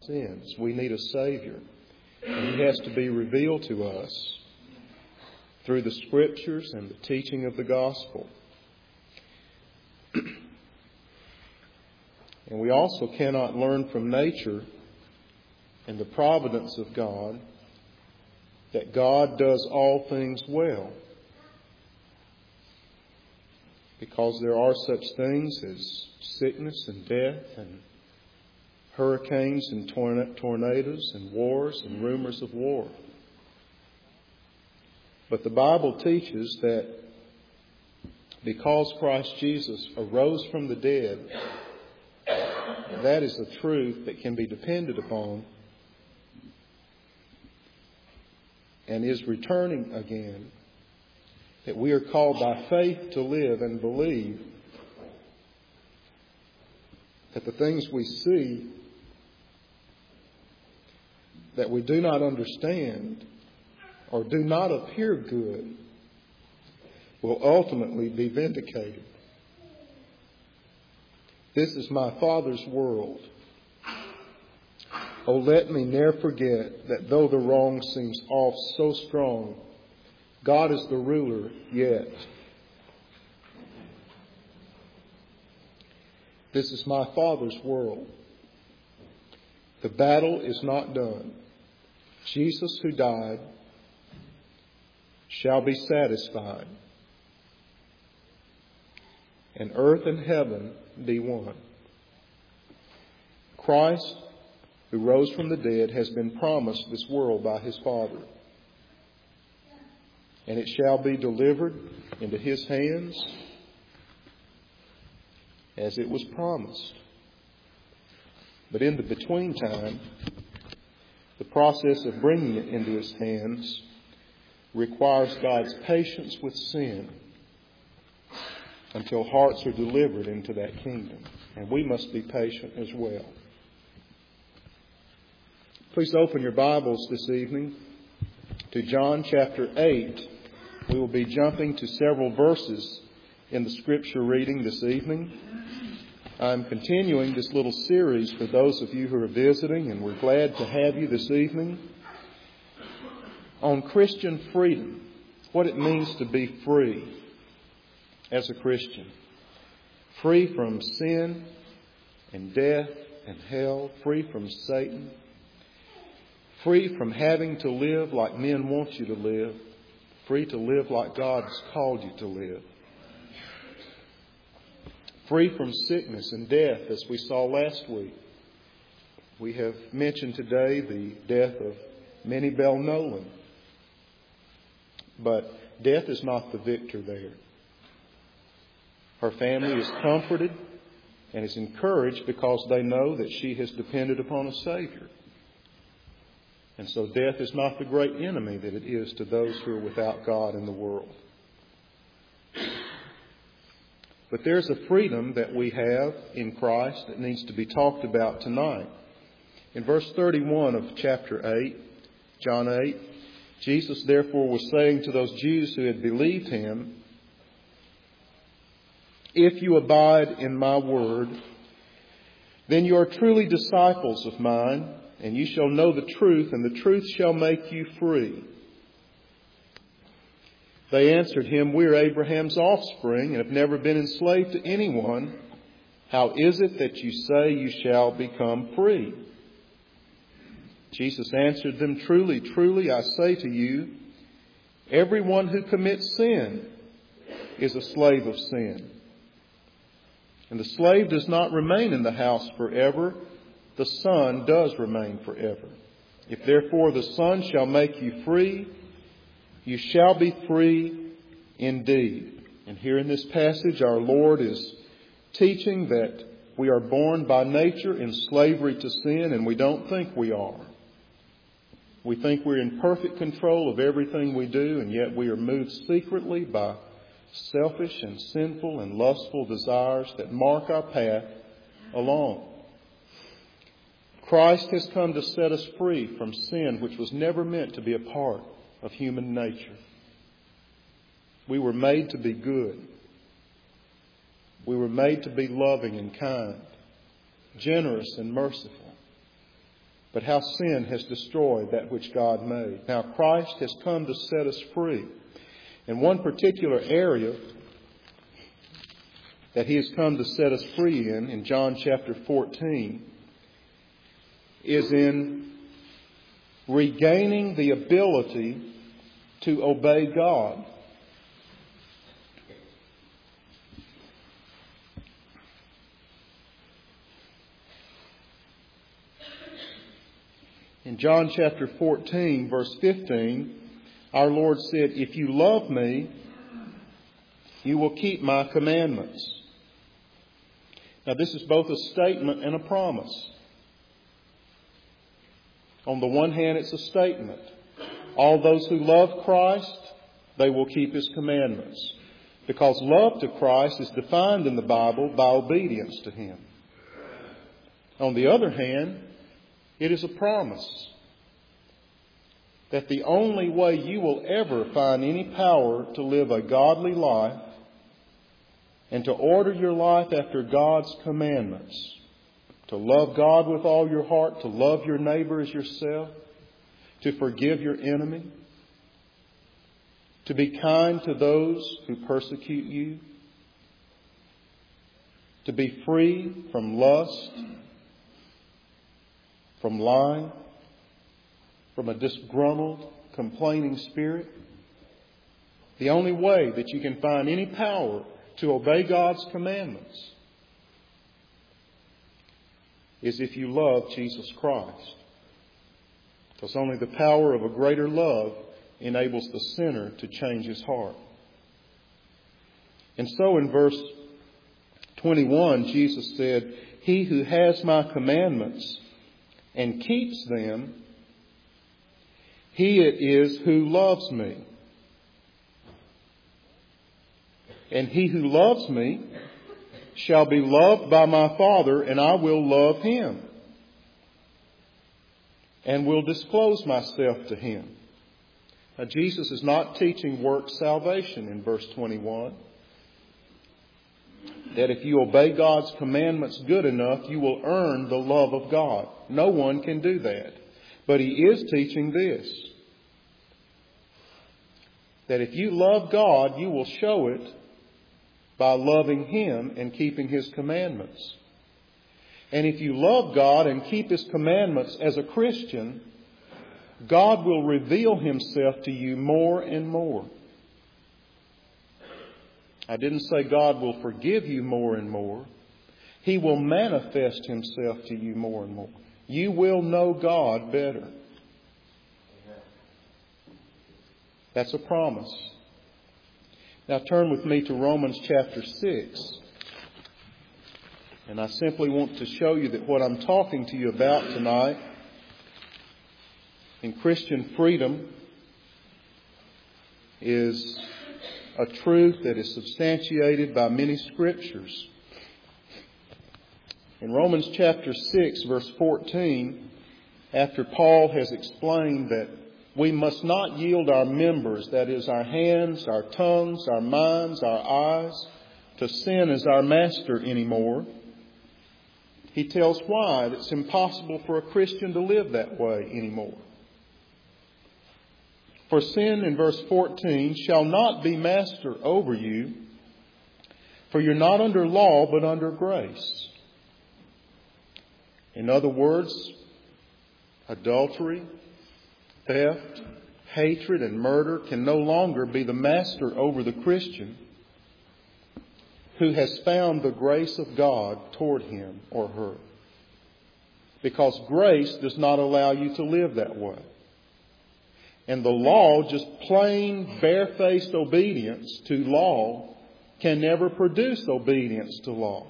sins. We need a Savior. And He has to be revealed to us through the Scriptures and the teaching of the gospel. And we also cannot learn from nature and the providence of God that God does all things well. Because there are such things as sickness and death and hurricanes and tornadoes and wars and rumors of war. But the Bible teaches that because Christ Jesus arose from the dead, that is a truth that can be depended upon and is returning again. That we are called by faith to live and believe that the things we see that we do not understand or do not appear good will ultimately be vindicated. This is my Father's world. Oh, let me ne'er forget that though the wrong seems oft so strong, God is the ruler yet. This is my Father's world. The battle is not done. Jesus who died shall be satisfied, and earth and heaven be one. Christ, who rose from the dead, has been promised this world by His Father. And it shall be delivered into His hands as it was promised. But in the between time, the process of bringing it into His hands requires God's patience with sin until hearts are delivered into that kingdom. And we must be patient as well. Please open your Bibles this evening to John chapter 8. We will be jumping to several verses in the Scripture reading this evening. I'm continuing this little series for those of you who are visiting, and we're glad to have you this evening, on Christian freedom, what it means to be free as a Christian. Free from sin and death and hell, free from Satan, free from having to live like men want you to live, free to live like God has called you to live. Free from sickness and death, as we saw last week. We have mentioned today the death of Minnie Bell Nolan. But death is not the victor there. Her family is comforted and is encouraged because they know that she has depended upon a Savior. And so death is not the great enemy that it is to those who are without God in the world. But there's a freedom that we have in Christ that needs to be talked about tonight. In verse 31 of chapter 8, John 8, Jesus therefore was saying to those Jews who had believed Him, "If you abide in my word, then you are truly disciples of mine, and you shall know the truth, and the truth shall make you free." They answered Him, "We are Abraham's offspring and have never been enslaved to anyone. How is it that you say you shall become free?" Jesus answered them, "Truly, truly, I say to you, everyone who commits sin is a slave of sin. And the slave does not remain in the house forever. The Son does remain forever. If therefore the Son shall make you free, you shall be free indeed." And here in this passage, our Lord is teaching that we are born by nature in slavery to sin, and we don't think we are. We think we're in perfect control of everything we do, and yet we are moved secretly by selfish and sinful and lustful desires that mark our path along. Christ has come to set us free from sin, which was never meant to be a part of human nature. We were made to be good. We were made to be loving and kind, generous and merciful. but how sin has destroyed that which God made. Now Christ has come to set us free. And one particular area that He has come to set us free in John chapter 14, is in regaining the ability to obey God. In John chapter 14, verse 15, our Lord said, "If you love me, you will keep my commandments." Now this is both a statement and a promise. On the one hand, it's a statement. All those who love Christ, they will keep His commandments. Because love to Christ is defined in the Bible by obedience to Him. On the other hand, it is a promise that the only way you will ever find any power to live a godly life and to order your life after God's commandments, to love God with all your heart, to love your neighbor as yourself, to forgive your enemy, to be kind to those who persecute you, to be free from lust, from lying, from a disgruntled, complaining spirit. The only way that you can find any power to obey God's commandments is if you love Jesus Christ. Because only the power of a greater love enables the sinner to change his heart. And so in verse 21, Jesus said, "He who has my commandments and keeps them, he it is who loves me. And he who loves me shall be loved by my Father, and I will love him, and will disclose myself to him." Now, Jesus is not teaching work salvation in verse 21. That if you obey God's commandments good enough, you will earn the love of God. No one can do that. But He is teaching this. That if you love God, you will show it by loving Him and keeping His commandments. And if you love God and keep His commandments as a Christian, God will reveal Himself to you more and more. I didn't say God will forgive you more and more. He will manifest Himself to you more and more. You will know God better. That's a promise. Now turn with me to Romans chapter 6. And I simply want to show you that what I'm talking to you about tonight in Christian freedom is a truth that is substantiated by many scriptures. In Romans chapter 6, verse 14, after Paul has explained that we must not yield our members, that is, our hands, our tongues, our minds, our eyes, to sin as our master anymore, he tells why it's impossible for a Christian to live that way anymore. For sin, in verse 14, shall not be master over you, for you're not under law, but under grace. In other words, adultery, theft, hatred, and murder can no longer be the master over the Christian who has found the grace of God toward him or her. Because grace does not allow you to live that way. And the law, just plain barefaced obedience to law, can never produce obedience to law.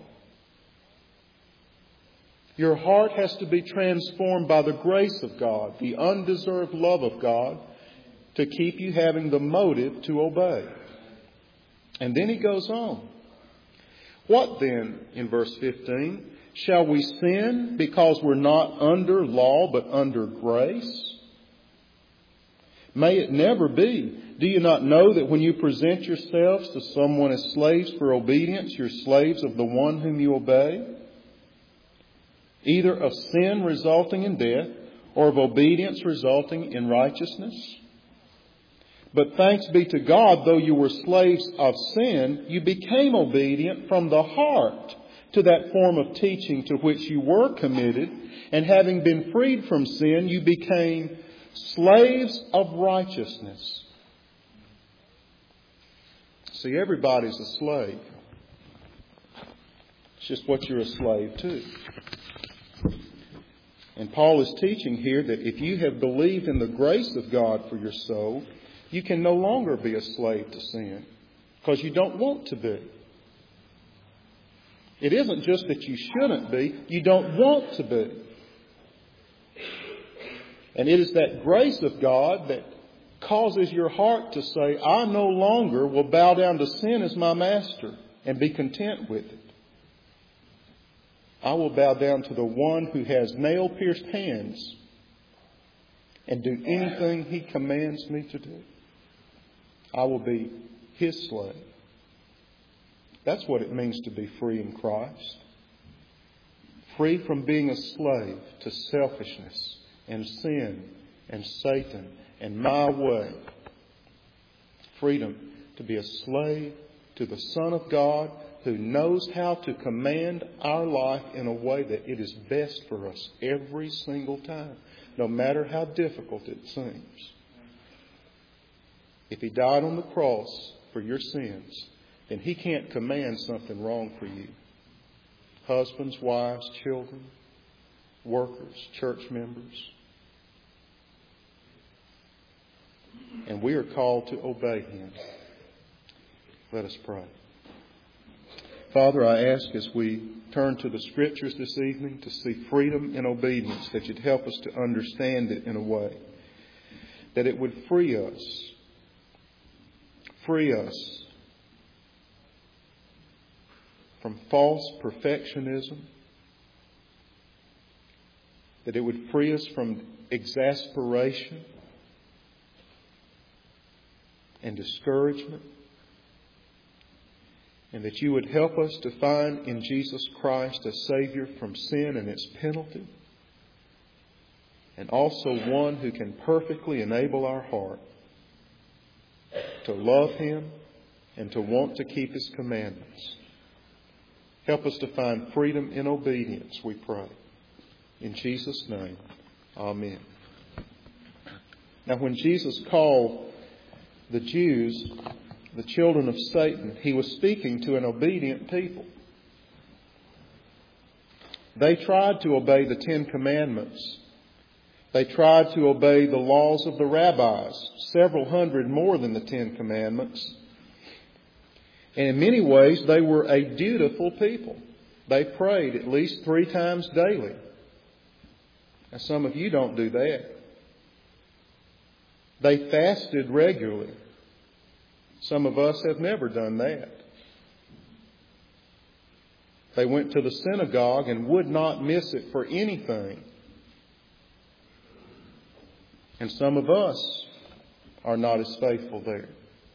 Your heart has to be transformed by the grace of God, the undeserved love of God, to keep you having the motive to obey. And then he goes on. What then, in verse 15, shall we sin because we're not under law but under grace? May it never be. Do you not know that when you present yourselves to someone as slaves for obedience, you're slaves of the one whom you obey? Either of sin resulting in death or of obedience resulting in righteousness? But thanks be to God, though you were slaves of sin, you became obedient from the heart to that form of teaching to which you were committed, and having been freed from sin, you became slaves of righteousness. See, everybody's a slave. It's just what you're a slave to. And Paul is teaching here that if you have believed in the grace of God for your soul, you can no longer be a slave to sin because you don't want to be. It isn't just that you shouldn't be, you don't want to be. And it is that grace of God that causes your heart to say, I no longer will bow down to sin as my master and be content with it. I will bow down to the one who has nail-pierced hands and do anything he commands me to do. I will be his slave. That's what it means to be free in Christ. Free from being a slave to selfishness and sin and Satan and my way. Freedom to be a slave to the Son of God who knows how to command our life in a way that it is best for us every single time, no matter how difficult it seems. If he died on the cross for your sins, then he can't command something wrong for you. Husbands, wives, children, workers, church members. And we are called to obey him. Let us pray. Father, I ask as we turn to the Scriptures this evening to see freedom in obedience, that you'd help us to understand it in a way that it would free us from false perfectionism, that it would free us from exasperation and discouragement, and that you would help us to find in Jesus Christ a Savior from sin and its penalty, and also one who can perfectly enable our heart to love him and to want to keep his commandments. Help us to find freedom in obedience, we pray. In Jesus' name, amen. Now, when Jesus called the Jews the children of Satan, he was speaking to an obedient people. They tried to obey the Ten Commandments. They tried to obey the laws of the rabbis, several hundred more than the Ten Commandments. And in many ways, they were a dutiful people. They prayed at least 3 times daily. Now, some of you don't do that. They fasted regularly. Some of us have never done that. They went to the synagogue and would not miss it for anything. And some of us are not as faithful there.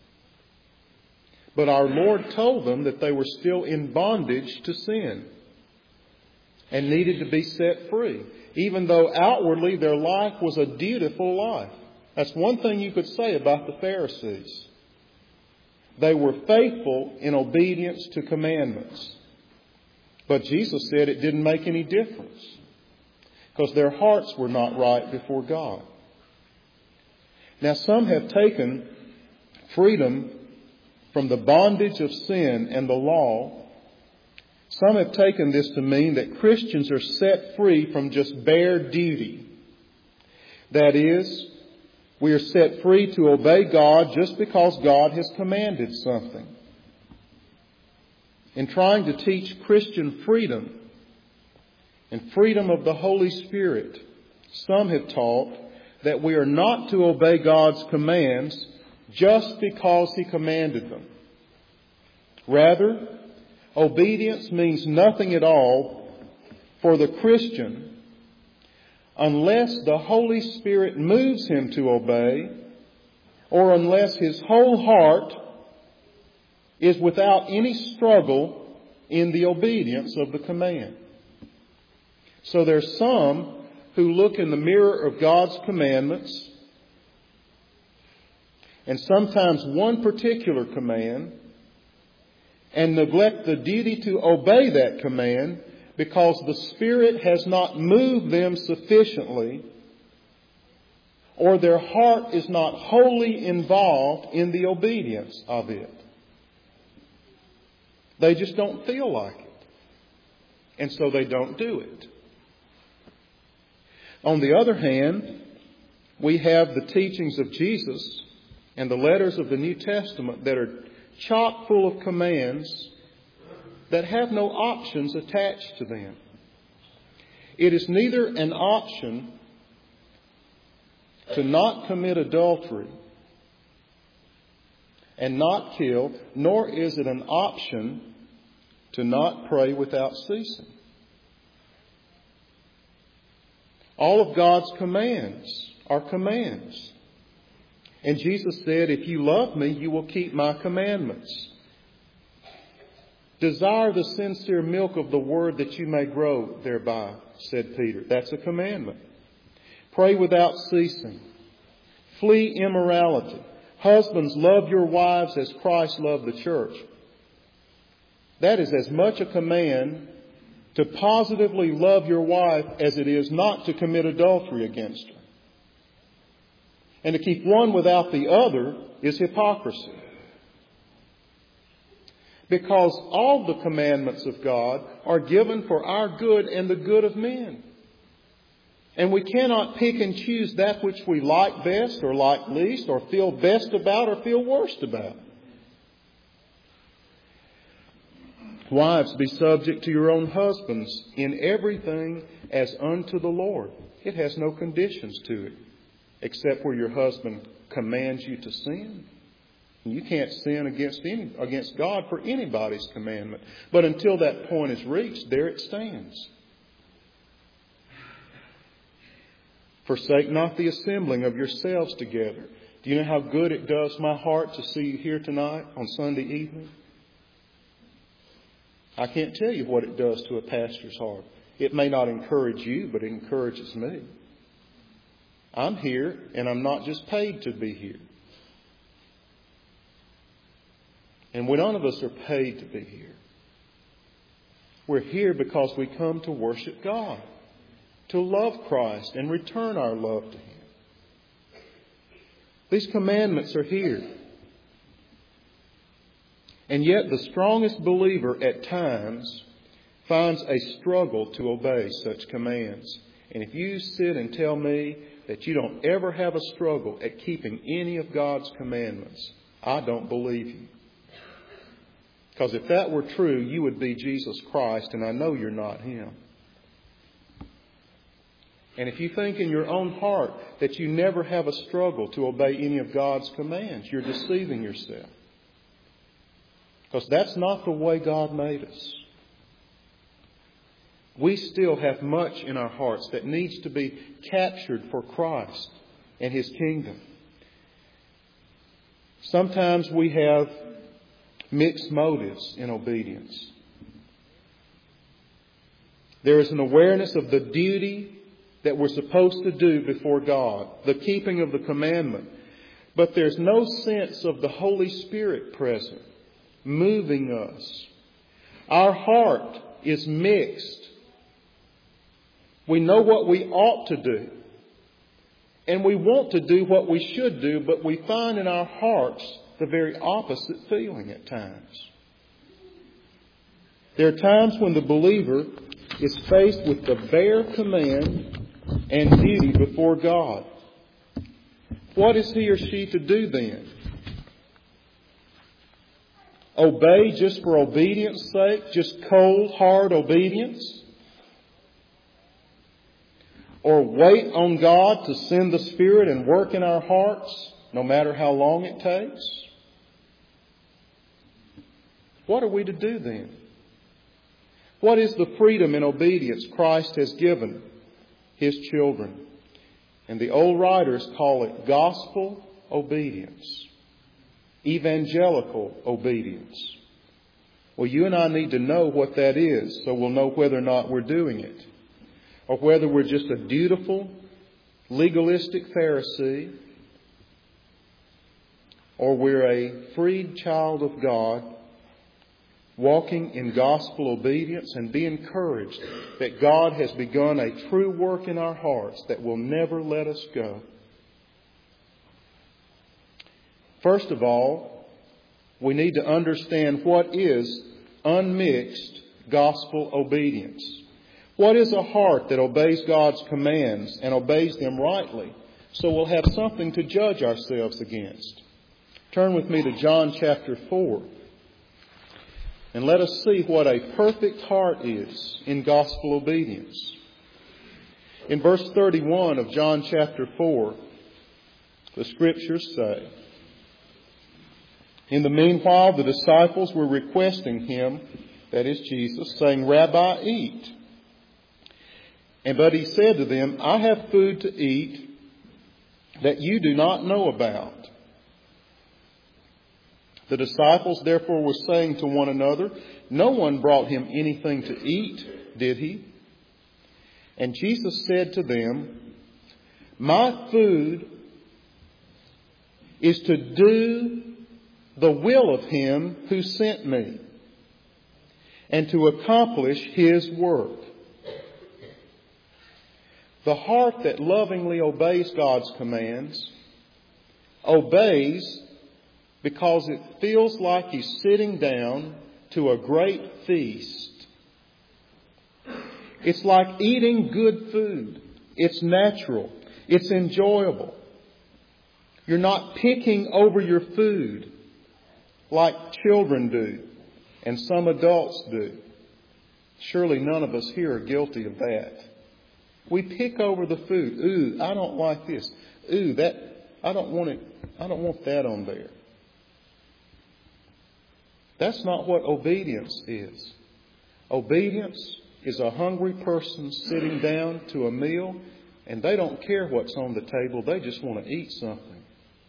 But our Lord told them that they were still in bondage to sin and needed to be set free, even though outwardly their life was a dutiful life. That's one thing you could say about the Pharisees. They were faithful in obedience to commandments. But Jesus said it didn't make any difference because their hearts were not right before God. Now, some have taken freedom from the bondage of sin and the law. Some have taken this to mean that Christians are set free from just bare duty. That is, we are set free to obey God just because God has commanded something. In trying to teach Christian freedom and freedom of the Holy Spirit, some have taught that we are not to obey God's commands just because He commanded them. Rather, obedience means nothing at all for the Christian unless the Holy Spirit moves him to obey, or unless his whole heart is without any struggle in the obedience of the command. So there's some who look in the mirror of God's commandments, and sometimes one particular command, and neglect the duty to obey that command because the Spirit has not moved them sufficiently, or their heart is not wholly involved in the obedience of it. They just don't feel like it, and so they don't do it. On the other hand, we have the teachings of Jesus and the letters of the New Testament that are chock full of commands that have no options attached to them. It is neither an option to not commit adultery and not kill, nor is it an option to not pray without ceasing. All of God's commands are commands. And Jesus said, if you love me, you will keep my commandments. Desire the sincere milk of the word that you may grow thereby, said Peter. That's a commandment. Pray without ceasing. Flee immorality. Husbands, love your wives as Christ loved the church. That is as much a command to positively love your wife as it is not to commit adultery against her. And to keep one without the other is hypocrisy. Because all the commandments of God are given for our good and the good of men. And we cannot pick and choose that which we like best or like least or feel best about or feel worst about. Wives, be subject to your own husbands in everything as unto the Lord. It has no conditions to it, except where your husband commands you to sin. You can't sin against God for anybody's commandment. But until that point is reached, there it stands. Forsake not the assembling of yourselves together. Do you know how good it does my heart to see you here tonight on Sunday evening? I can't tell you what it does to a pastor's heart. It may not encourage you, but it encourages me. I'm here, and I'm not just paid to be here. And none of us are paid to be here. We're here because we come to worship God, to love Christ and return our love to Him. These commandments are here. And yet the strongest believer at times finds a struggle to obey such commands. And if you sit and tell me that you don't ever have a struggle at keeping any of God's commandments, I don't believe you. Because if that were true, you would be Jesus Christ, and I know you're not Him. And if you think in your own heart that you never have a struggle to obey any of God's commands, you're deceiving yourself. Because that's not the way God made us. We still have much in our hearts that needs to be captured for Christ and His kingdom. Sometimes we have mixed motives in obedience. There is an awareness of the duty that we're supposed to do before God, the keeping of the commandment. But there's no sense of the Holy Spirit present, moving us. Our heart is mixed. We know what we ought to do. And we want to do what we should do, but we find in our hearts the very opposite feeling at times. There are times when the believer is faced with the bare command and duty before God. What is he or she to do then? Obey just for obedience sake? Just cold, hard obedience? Or wait on God to send the Spirit and work in our hearts, no matter how long it takes? What are we to do then? What is the freedom and obedience Christ has given His children? And the old writers call it gospel obedience, evangelical obedience. Well, you and I need to know what that is so we'll know whether or not we're doing it. or whether we're just a dutiful, legalistic Pharisee, or we're a freed child of God, walking in gospel obedience, and be encouraged that God has begun a true work in our hearts that will never let us go. First of all, we need to understand what is unmixed gospel obedience. What is a heart that obeys God's commands and obeys them rightly, so we'll have something to judge ourselves against? Turn with me to John chapter 4. And let us see what a perfect heart is in gospel obedience. In verse 31 of John chapter 4, the Scriptures say, "In the meanwhile, the disciples were requesting him," that is Jesus, saying, "Rabbi, eat." But he said to them, "I have food to eat that you do not know about." The disciples therefore were saying to one another, "No one brought him anything to eat, did he?" And Jesus said to them, "My food is to do the will of him who sent me, and to accomplish his work." The heart that lovingly obeys God's commands obeys because it feels like he's sitting down to a great feast. It's like eating good food. It's natural. It's enjoyable. You're not picking over your food like children do and some adults do. Surely none of us here are guilty of that. We pick over the food. Ooh, I don't like this. Ooh, that, I don't want it. I don't want that on there. That's not what obedience is. Obedience is a hungry person sitting down to a meal, and they don't care what's on the table. They just want to eat something.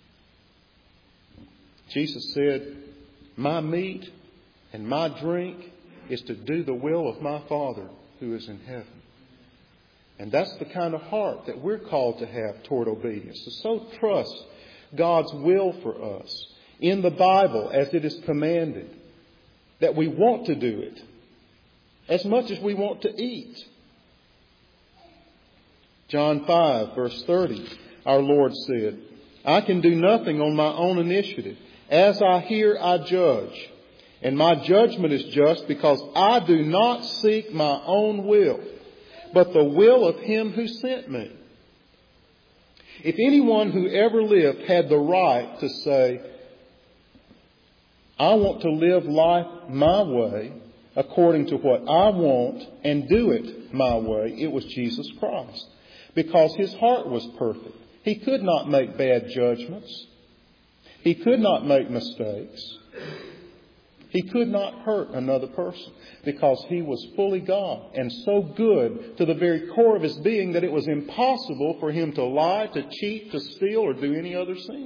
Jesus said, "My meat and my drink is to do the will of my Father who is in heaven." And that's the kind of heart that we're called to have toward obedience. To so trust God's will for us in the Bible as it is commanded, that we want to do it as much as we want to eat. John 5, verse 30, our Lord said, "I can do nothing on my own initiative. As I hear, I judge. And my judgment is just because I do not seek my own will, but the will of him who sent me." If anyone who ever lived had the right to say, "I want to live life my way, according to what I want, and do it my way," it was Jesus Christ. Because his heart was perfect. He could not make bad judgments. He could not make mistakes. He could not hurt another person because he was fully God and so good to the very core of his being that it was impossible for him to lie, to cheat, to steal, or do any other sin.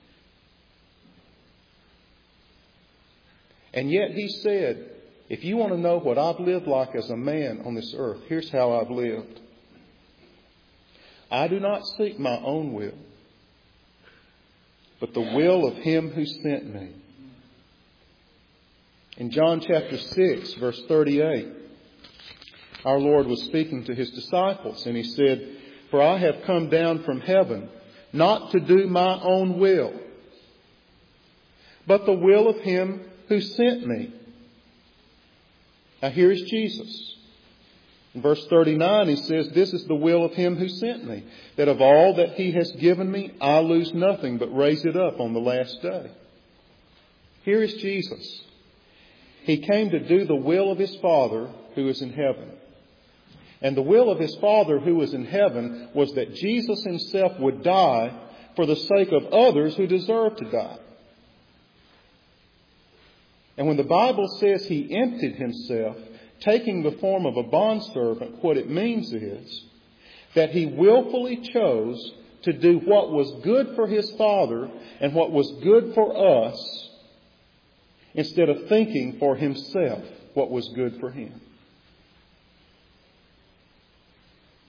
And yet he said, if you want to know what I've lived like as a man on this earth, here's how I've lived. I do not seek my own will, but the will of him who sent me. In John chapter 6, verse 38, our Lord was speaking to his disciples, and he said, "For I have come down from heaven, not to do my own will, but the will of him who sent me." Now here is Jesus. In verse 39, he says, "This is the will of him who sent me, that of all that he has given me, I lose nothing, but raise it up on the last day." Here is Jesus. He came to do the will of his Father who is in heaven. And the will of his Father who is in heaven was that Jesus himself would die for the sake of others who deserve to die. And when the Bible says he emptied himself, taking the form of a bondservant, what it means is that he willfully chose to do what was good for his Father and what was good for us, instead of thinking for himself what was good for him.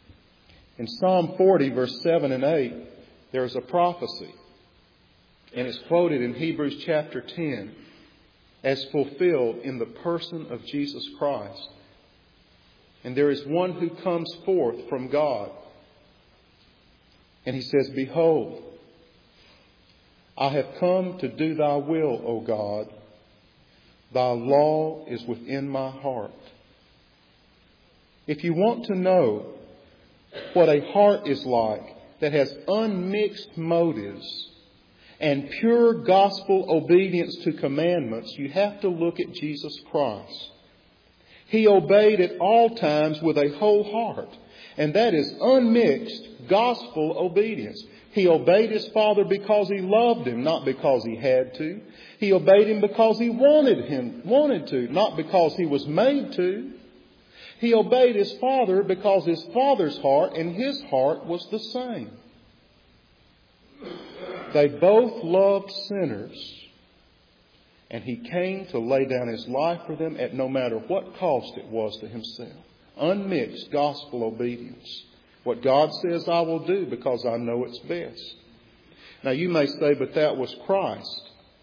In Psalm 40, verse 7 and 8, there is a prophecy. And it's quoted in Hebrews chapter 10 as fulfilled in the person of Jesus Christ. And there is one who comes forth from God. And he says, "Behold, I have come to do thy will, O God. Thy law is within my heart." If you want to know what a heart is like that has unmixed motives and pure gospel obedience to commandments, you have to look at Jesus Christ. He obeyed at all times with a whole heart, and that is unmixed gospel obedience. He obeyed His Father because He loved Him, not because He had to. He obeyed Him because He wanted to, not because He was made to. He obeyed His Father because His Father's heart and His heart was the same. They both loved sinners, and He came to lay down His life for them at no matter what cost it was to Himself. Unmixed gospel obedience. What God says I will do because I know it's best. Now you may say, but that was Christ.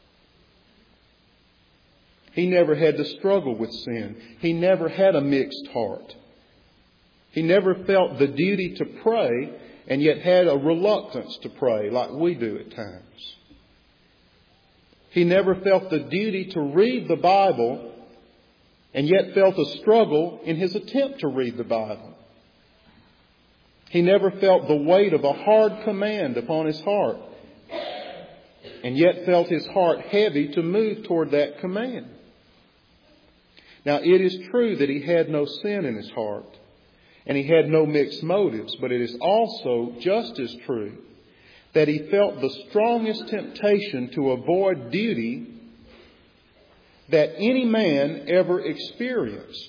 He never had to struggle with sin. He never had a mixed heart. He never felt the duty to pray and yet had a reluctance to pray like we do at times. He never felt the duty to read the Bible and yet felt a struggle in his attempt to read the Bible. He never felt the weight of a hard command upon his heart and yet felt his heart heavy to move toward that command. Now, it is true that he had no sin in his heart and he had no mixed motives, but it is also just as true that he felt the strongest temptation to avoid duty that any man ever experienced.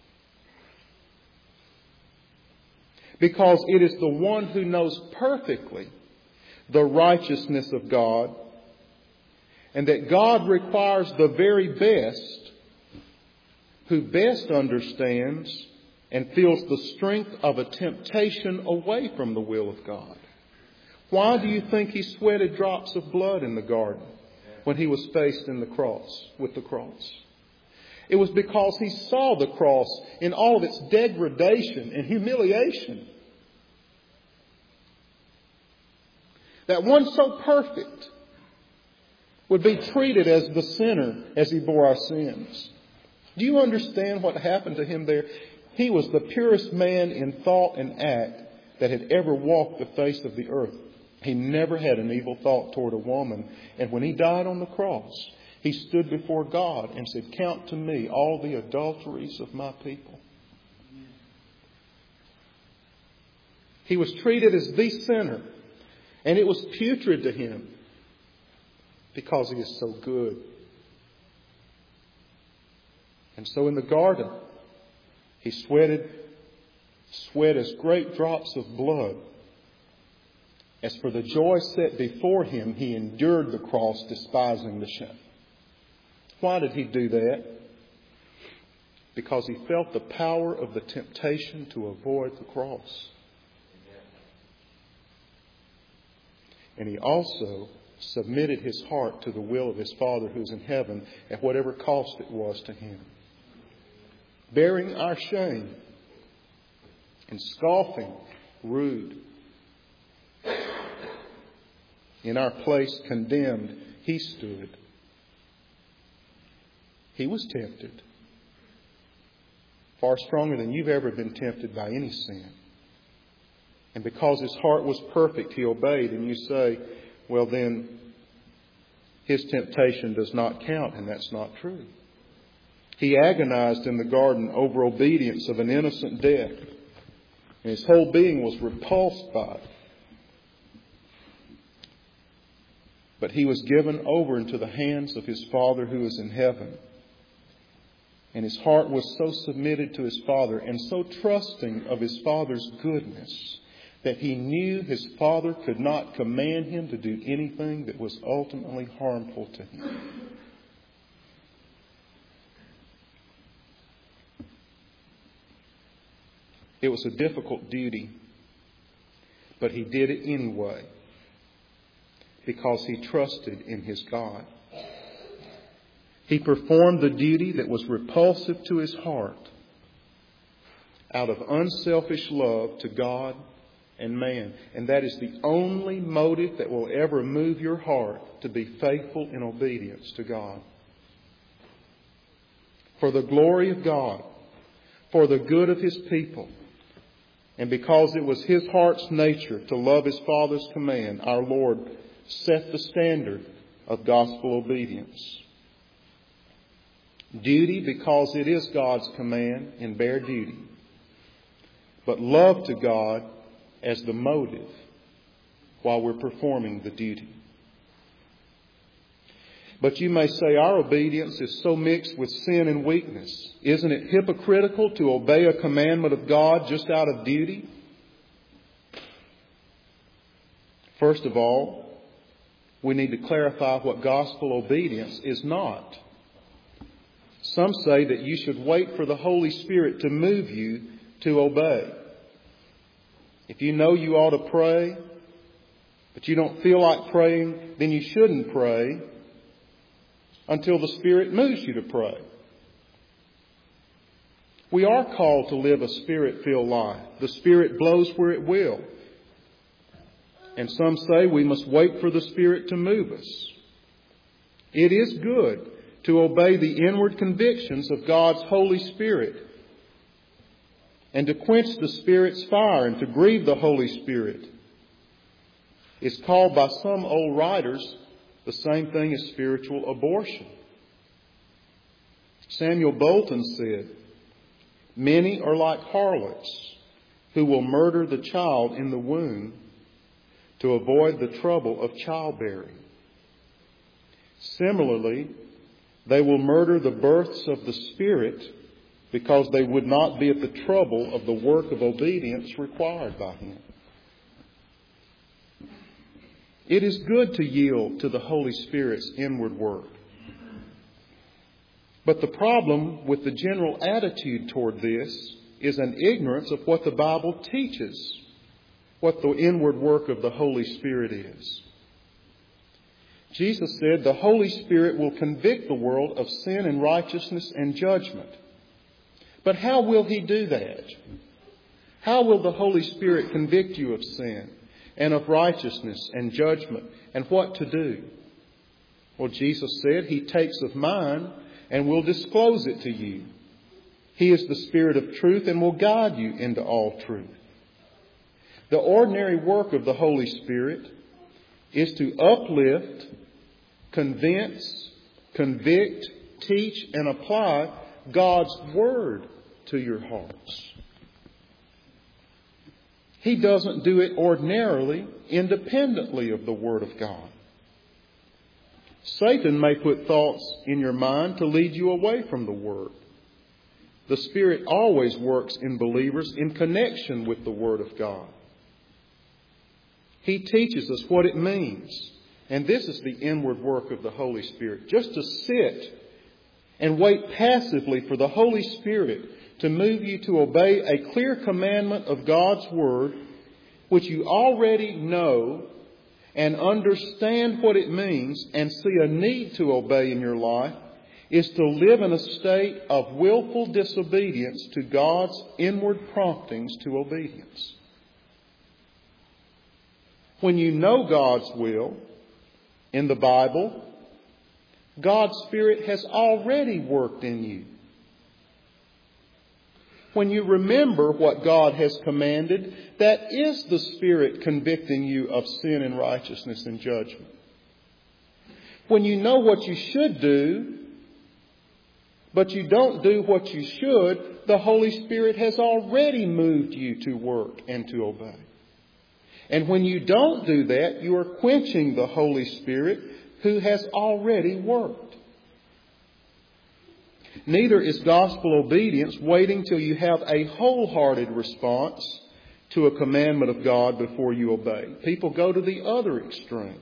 Because it is the one who knows perfectly the righteousness of God and that God requires the very best, who best understands and feels the strength of a temptation away from the will of God. Why do you think he sweated drops of blood in the garden when he was faced with the cross? It was because he saw the cross in all of its degradation and humiliation. That one so perfect would be treated as the sinner as he bore our sins. Do you understand what happened to him there? He was the purest man in thought and act that had ever walked the face of the earth. He never had an evil thought toward a woman. And when he died on the cross, he stood before God and said, "Count to me all the adulteries of my people." He was treated as the sinner. And it was putrid to him because he is so good. And so in the garden, he sweat as great drops of blood. As for the joy set before him, he endured the cross, despising the shame. Why did he do that? Because he felt the power of the temptation to avoid the cross. And he also submitted his heart to the will of his Father who is in heaven at whatever cost it was to him. Bearing our shame and scoffing, rude. In our place, condemned, he stood. He was tempted. Far stronger than you've ever been tempted by any sin. And because his heart was perfect, he obeyed. And you say, well then, his temptation does not count. And that's not true. He agonized in the garden over obedience of an innocent death. And his whole being was repulsed by it. But he was given over into the hands of his Father who is in heaven. And his heart was so submitted to his Father and so trusting of his Father's goodness that he knew his Father could not command him to do anything that was ultimately harmful to him. It was a difficult duty But he did it anyway because he trusted in his God. He performed the duty that was repulsive to his heart out of unselfish love to God and man. And that is the only motive that will ever move your heart to be faithful in obedience to God. For the glory of God, for the good of his people, and because it was his heart's nature to love his Father's command, our Lord set the standard of gospel obedience. Duty because it is God's command and bare duty. But love to God as the motive while we're performing the duty. But you may say our obedience is so mixed with sin and weakness. Isn't it hypocritical to obey a commandment of God just out of duty? First of all, we need to clarify what gospel obedience is not. Some say that you should wait for the Holy Spirit to move you to obey. If you know you ought to pray, but you don't feel like praying, then you shouldn't pray until the Spirit moves you to pray. We are called to live a Spirit-filled life. The Spirit blows where it will. And some say we must wait for the Spirit to move us. It is good to obey the inward convictions of God's Holy Spirit and to quench the Spirit's fire and to grieve the Holy Spirit. It's called by some old writers the same thing as spiritual abortion. Samuel Bolton said, "Many are like harlots who will murder the child in the womb to avoid the trouble of childbearing. Similarly, they will murder the births of the Spirit because they would not be at the trouble of the work of obedience required by Him." It is good to yield to the Holy Spirit's inward work. But the problem with the general attitude toward this is an ignorance of what the Bible teaches, what the inward work of the Holy Spirit is. Jesus said the Holy Spirit will convict the world of sin and righteousness and judgment. But how will He do that? How will the Holy Spirit convict you of sin and of righteousness and judgment and what to do? Well, Jesus said He takes of mine and will disclose it to you. He is the Spirit of truth and will guide you into all truth. The ordinary work of the Holy Spirit is to uplift, convince, convict, teach, and apply God's Word to your hearts. He doesn't do it ordinarily, independently of the Word of God. Satan may put thoughts in your mind to lead you away from the Word. The Spirit always works in believers in connection with the Word of God. He teaches us what it means. And this is the inward work of the Holy Spirit. Just to sit and wait passively for the Holy Spirit to move you to obey a clear commandment of God's Word, which you already know and understand what it means and see a need to obey in your life, is to live in a state of willful disobedience to God's inward promptings to obedience. When you know God's will in the Bible, God's Spirit has already worked in you. When you remember what God has commanded, that is the Spirit convicting you of sin and righteousness and judgment. When you know what you should do, but you don't do what you should, the Holy Spirit has already moved you to work and to obey. And when you don't do that, you are quenching the Holy Spirit who has already worked. Neither is gospel obedience waiting till you have a wholehearted response to a commandment of God before you obey. People go to the other extreme.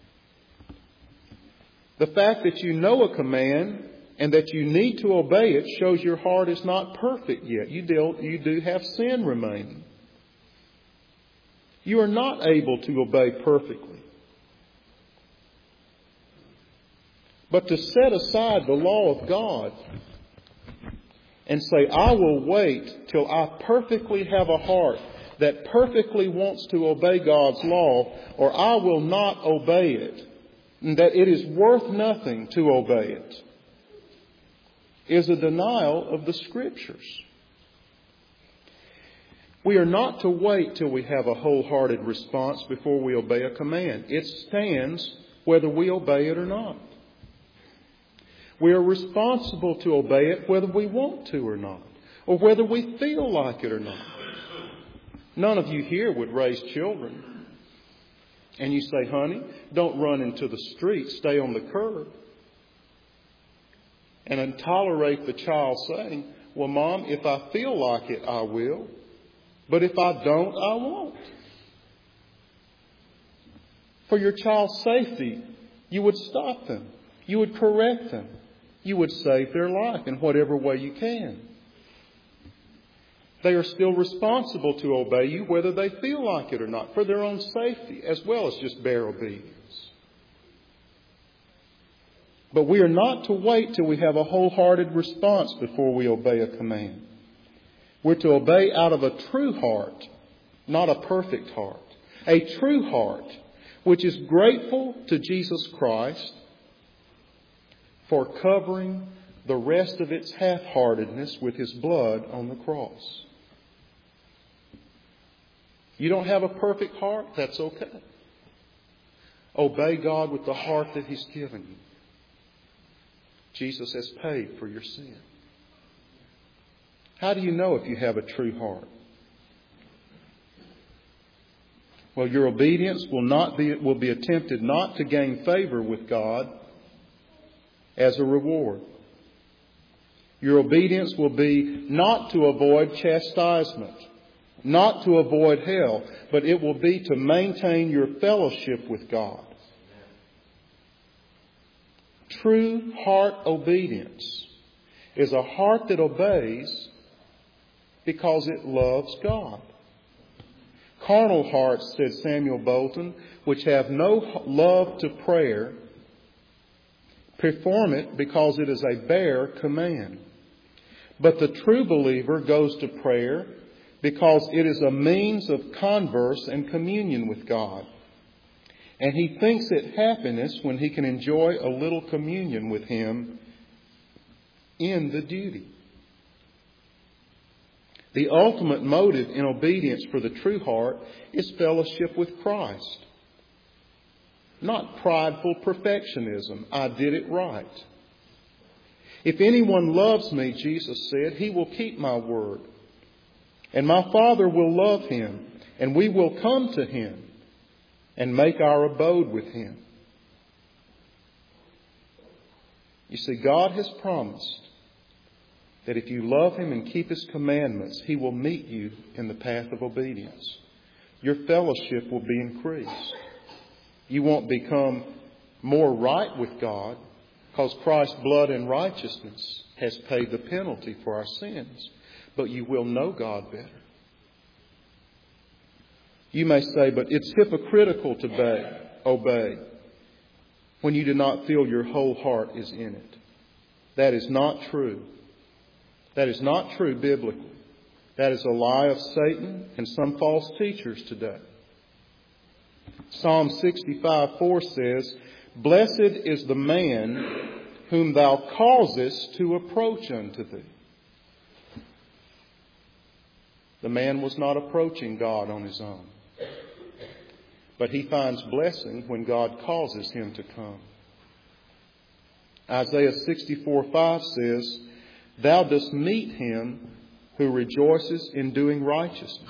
The fact that you know a command and that you need to obey it shows your heart is not perfect yet. You do have sin remaining. You are not able to obey perfectly. But to set aside the law of God and say, I will wait till I perfectly have a heart that perfectly wants to obey God's law, or I will not obey it, and that it is worth nothing to obey it, is a denial of the Scriptures. We are not to wait till we have a wholehearted response before we obey a command. It stands whether we obey it or not. We are responsible to obey it whether we want to or not, or whether we feel like it or not. None of you here would raise children and you say, honey, don't run into the street, stay on the curb. And then tolerate the child saying, well, Mom, if I feel like it, I will. But if I don't, I won't. For your child's safety, you would stop them. You would correct them. You would save their life in whatever way you can. They are still responsible to obey you whether they feel like it or not, for their own safety as well as just bare obedience. But we are not to wait till we have a wholehearted response before we obey a command. We're to obey out of a true heart, not a perfect heart. A true heart which is grateful to Jesus Christ for covering the rest of its half-heartedness with His blood on the cross. You don't have a perfect heart? That's okay. Obey God with the heart that He's given you. Jesus has paid for your sin. How do you know if you have a true heart? Well, your obedience will be attempted not to gain favor with God as a reward. Your obedience will be not to avoid chastisement, not to avoid hell, but it will be to maintain your fellowship with God. True heart obedience is a heart that obeys because it loves God. Carnal hearts, said Samuel Bolton, which have no love to prayer, perform it because it is a bare command. But the true believer goes to prayer because it is a means of converse and communion with God. And he thinks it happiness when he can enjoy a little communion with Him in the duty. The ultimate motive in obedience for the true heart is fellowship with Christ. Not prideful perfectionism. I did it right. If anyone loves me, Jesus said, he will keep my word. And my Father will love him, and we will come to him and make our abode with him. You see, God has promised that if you love Him and keep His commandments, He will meet you in the path of obedience. Your fellowship will be increased. You won't become more right with God because Christ's blood and righteousness has paid the penalty for our sins. But you will know God better. You may say, but it's hypocritical to obey when you do not feel your whole heart is in it. That is not true. That is not true biblically. That is a lie of Satan and some false teachers today. Psalm 65:4 says, blessed is the man whom thou causest to approach unto thee. The man was not approaching God on his own. But he finds blessing when God causes him to come. Isaiah 64:5 says, thou dost meet him who rejoices in doing righteousness.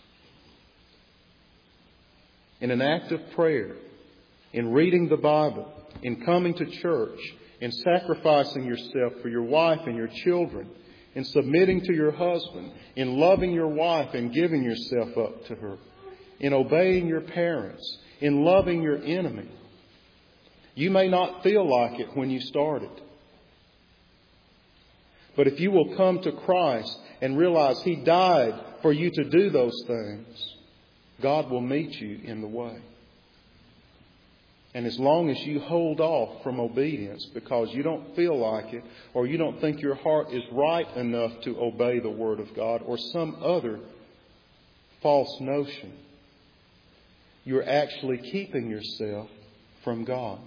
In an act of prayer, in reading the Bible, in coming to church, in sacrificing yourself for your wife and your children, in submitting to your husband, in loving your wife and giving yourself up to her, in obeying your parents, in loving your enemy. You may not feel like it when you started. But if you will come to Christ and realize He died for you to do those things, God will meet you in the way. And as long as you hold off from obedience because you don't feel like it, or you don't think your heart is right enough to obey the Word of God, or some other false notion, you're actually keeping yourself from God.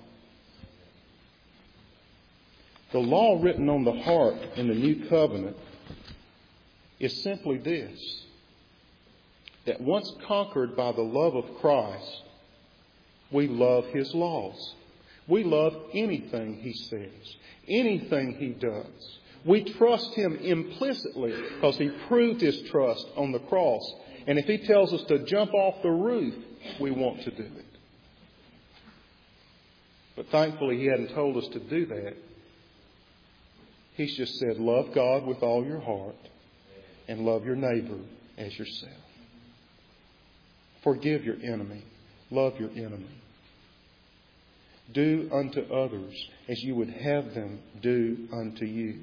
The law written on the heart in the New Covenant is simply this: that once conquered by the love of Christ, we love His laws. We love anything He says, anything He does. We trust Him implicitly because He proved His trust on the cross. And if He tells us to jump off the roof, we want to do it. But thankfully He hadn't told us to do that. He's just said, love God with all your heart and love your neighbor as yourself. Forgive your enemy. Love your enemy. Do unto others as you would have them do unto you.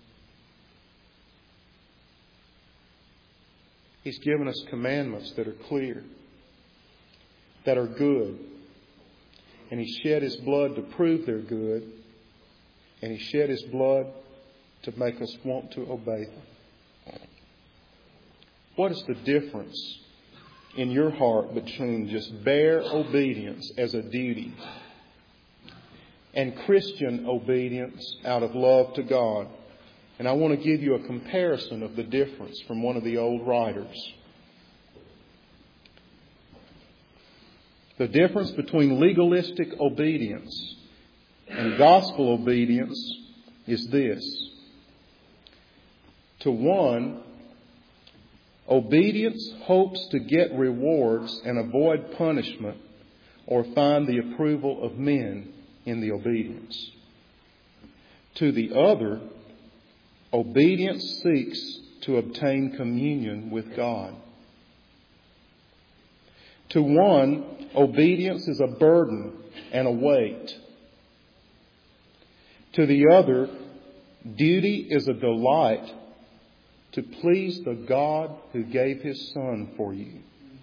He's given us commandments that are clear, that are good. And He shed His blood to prove they're good. And He shed His blood to make us want to obey them. What is the difference in your heart between just bare obedience as a duty and Christian obedience out of love to God? And I want to give you a comparison of the difference from one of the old writers. The difference between legalistic obedience and gospel obedience is this: to one, obedience hopes to get rewards and avoid punishment or find the approval of men in the obedience. To the other, obedience seeks to obtain communion with God. To one, obedience is a burden and a weight. To the other, duty is a delight to please the God who gave His Son for you.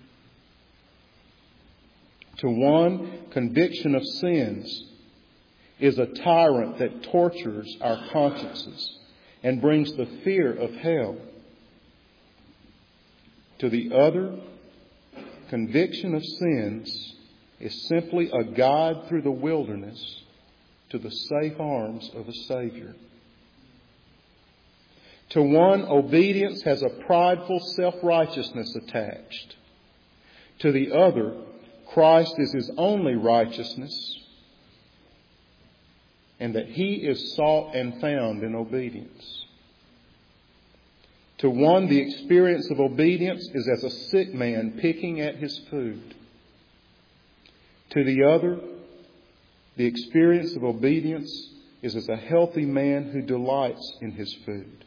To one, conviction of sins is a tyrant that tortures our consciences and brings the fear of hell. To the other, conviction of sins is simply a guide through the wilderness to the safe arms of a Savior. To one, obedience has a prideful self-righteousness attached. To the other, Christ is his only righteousness, and that He is sought and found in obedience. To one, the experience of obedience is as a sick man picking at his food. To the other, the experience of obedience is as a healthy man who delights in his food.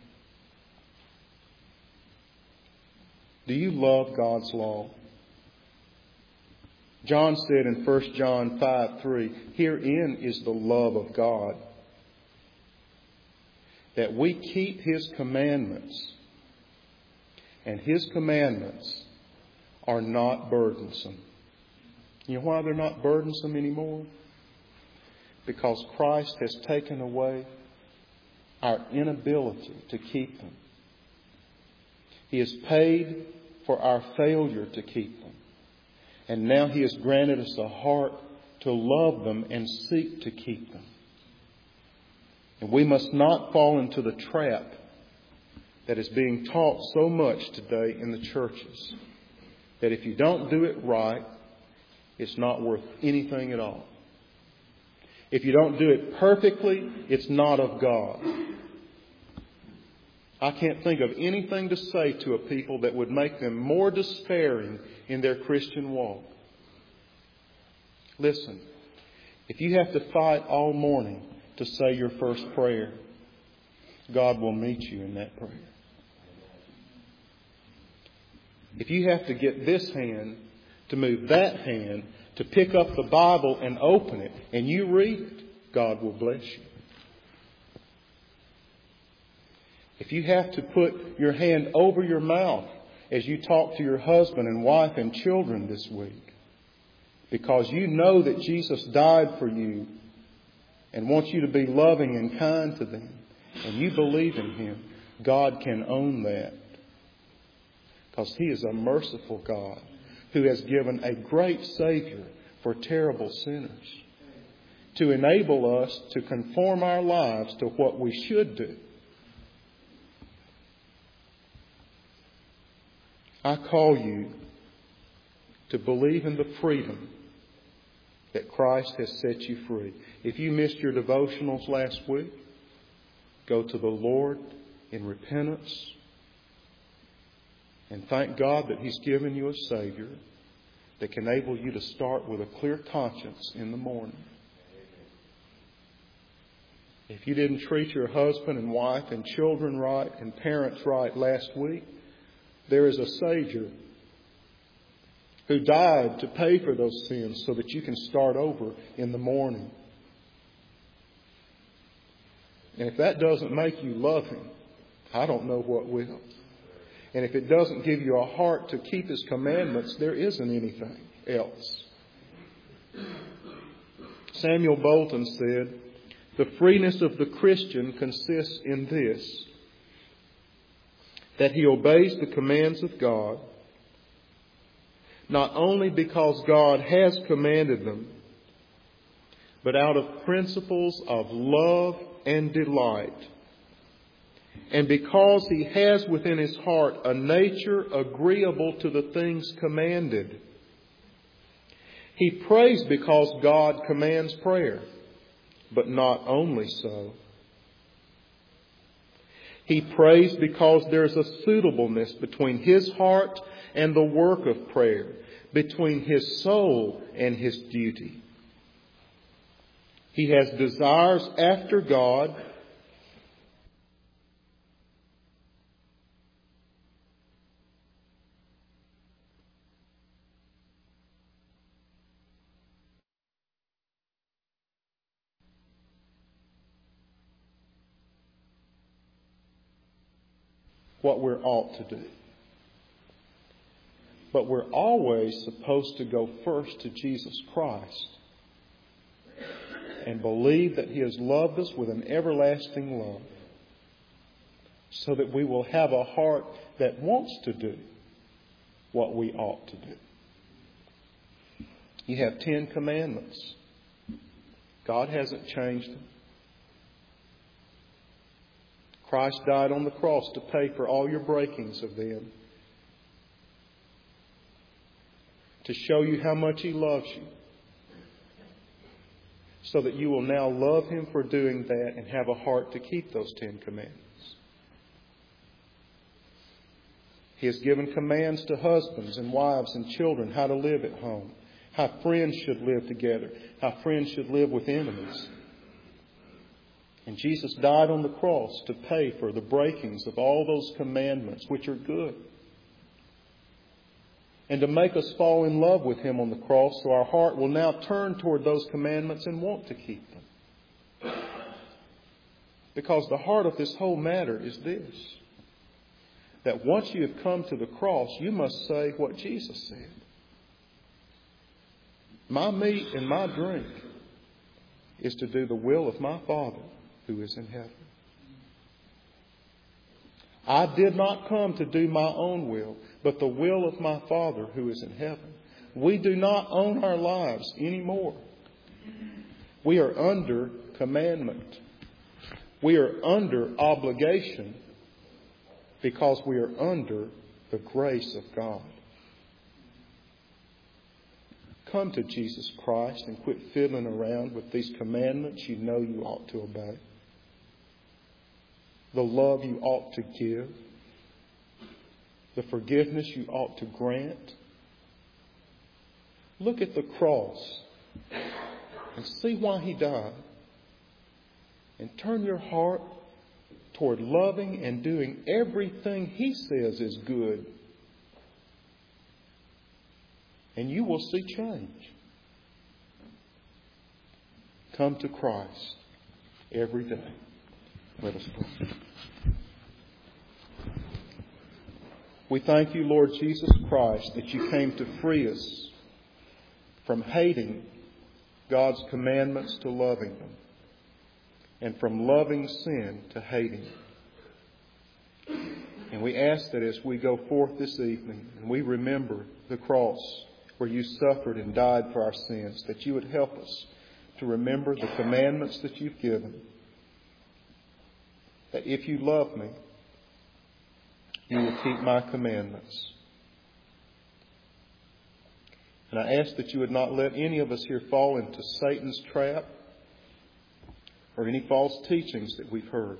Do you love God's law? John said in 1 John 5:3, herein is the love of God, that we keep His commandments, and His commandments are not burdensome. You know why they're not burdensome anymore? Because Christ has taken away our inability to keep them. He has paid for our failure to keep them. And now He has granted us a heart to love them and seek to keep them. And we must not fall into the trap that is being taught so much today in the churches. That if you don't do it right, it's not worth anything at all. If you don't do it perfectly, it's not of God. I can't think of anything to say to a people that would make them more despairing in their Christian walk. Listen, if you have to fight all morning to say your first prayer, God will meet you in that prayer. If you have to get this hand to move that hand to pick up the Bible and open it, and you read it, God will bless you. If you have to put your hand over your mouth as you talk to your husband and wife and children this week, because you know that Jesus died for you and wants you to be loving and kind to them, and you believe in Him, God can own that. Because He is a merciful God who has given a great Savior for terrible sinners to enable us to conform our lives to what we should do. I call you to believe in the freedom that Christ has set you free. If you missed your devotionals last week, go to the Lord in repentance and thank God that He's given you a Savior that can enable you to start with a clear conscience in the morning. If you didn't treat your husband and wife and children right and parents right last week, there is a Savior who died to pay for those sins so that you can start over in the morning. And if that doesn't make you love Him, I don't know what will. And if it doesn't give you a heart to keep His commandments, there isn't anything else. Samuel Bolton said, "The freeness of the Christian consists in this, that he obeys the commands of God, not only because God has commanded them, but out of principles of love and delight, and because he has within his heart a nature agreeable to the things commanded. He prays because God commands prayer, but not only so. He prays because there's a suitableness between his heart and the work of prayer, between his soul and his duty. He has desires after God, what we're ought to do. But we're always supposed to go first to Jesus Christ and believe that He has loved us with an everlasting love, so that we will have a heart that wants to do what we ought to do. You have 10 commandments. God hasn't changed them. Christ died on the cross to pay for all your breakings of them, to show you how much He loves you, so that you will now love Him for doing that and have a heart to keep those 10 commandments. He has given commands to husbands and wives and children how to live at home, how friends should live together, how friends should live with enemies. And Jesus died on the cross to pay for the breakings of all those commandments, which are good, and to make us fall in love with Him on the cross, so our heart will now turn toward those commandments and want to keep them. Because the heart of this whole matter is this, that once you have come to the cross, you must say what Jesus said. My meat and my drink is to do the will of my Father who is in heaven. I did not come to do my own will, but the will of my Father who is in heaven. We do not own our lives anymore. We are under commandment. We are under obligation because we are under the grace of God. Come to Jesus Christ and quit fiddling around with these commandments you know you ought to obey, the love you ought to give, the forgiveness you ought to grant. Look at the cross and see why He died, and turn your heart toward loving and doing everything He says is good, and you will see change. Come to Christ every day. Let us pray. We thank you, Lord Jesus Christ, that you came to free us from hating God's commandments to loving them, and from loving sin to hating it. And we ask that as we go forth this evening and we remember the cross where you suffered and died for our sins, that you would help us to remember the commandments that you've given. That if you love me, you will keep my commandments. And I ask that you would not let any of us here fall into Satan's trap or any false teachings that we've heard.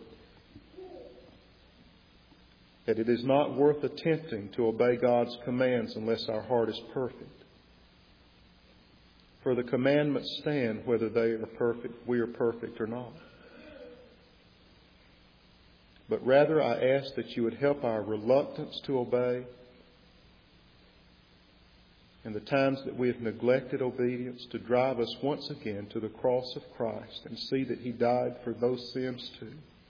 That it is not worth attempting to obey God's commands unless our heart is perfect. For the commandments stand whether they are perfect, we are perfect or not. But rather I ask that you would help our reluctance to obey and the times that we have neglected obedience to drive us once again to the cross of Christ and see that He died for those sins too.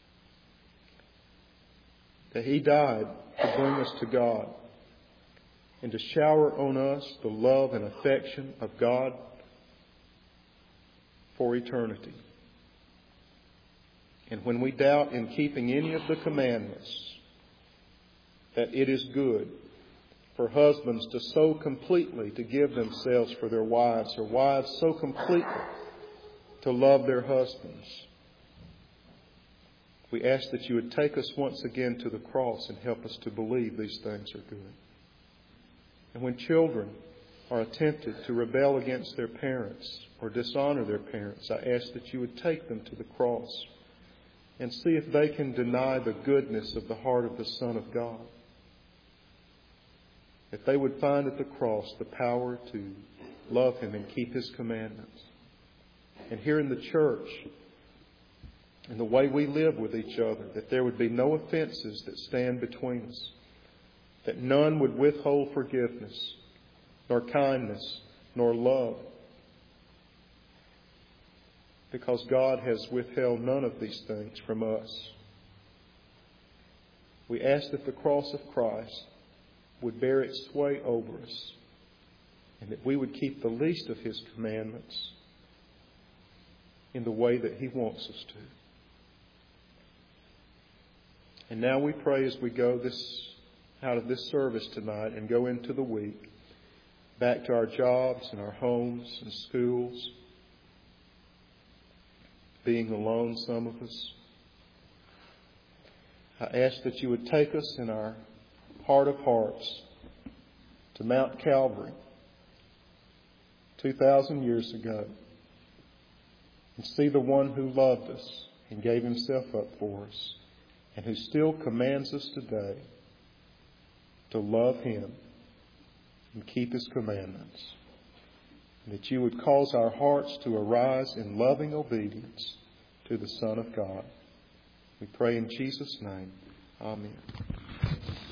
That He died to bring us to God and to shower on us the love and affection of God for eternity. And when we doubt in keeping any of the commandments, that it is good for husbands to so completely to give themselves for their wives, or wives so completely to love their husbands. We ask that you would take us once again to the cross and help us to believe these things are good. And when children are tempted to rebel against their parents or dishonor their parents, I ask that you would take them to the cross and see if they can deny the goodness of the heart of the Son of God. If they would find at the cross the power to love Him and keep His commandments. And here in the church, in the way we live with each other, that there would be no offenses that stand between us, that none would withhold forgiveness, nor kindness, nor love, because God has withheld none of these things from us. We ask that the cross of Christ would bear its sway over us, and that we would keep the least of His commandments in the way that He wants us to. And now we pray as we go out of this service tonight and go into the week, back to our jobs and our homes and schools, being alone, some of us. I ask that you would take us in our heart of hearts to Mount Calvary 2,000 years ago and see the one who loved us and gave Himself up for us and who still commands us today to love Him and keep His commandments. And that you would cause our hearts to arise in loving obedience to the Son of God. We pray in Jesus' name. Amen.